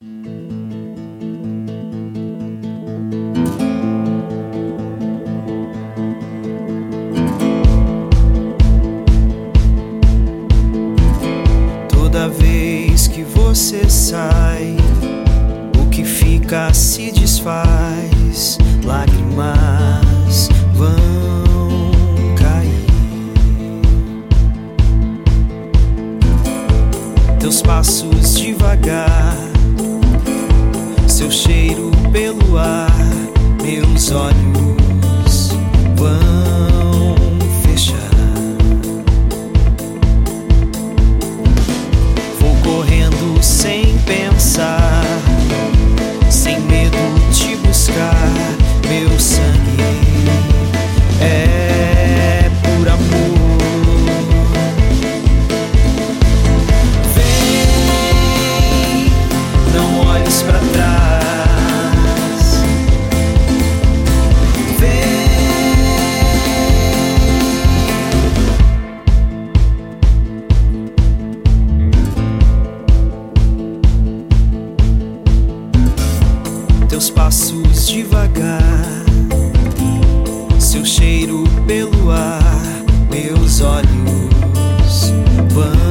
Toda vez que você sai, o que fica se desfaz, lágrimas vão cair. Teus passos devagar, seu cheiro pelo ar, meus olhos vão fechar. Vou correndo sem pensar, sem medo de buscar. Meu sangue é por amor. Vem, não olhes pra trás. Vem. Teus passos devagar, seu cheiro pelo ar, meus olhos vão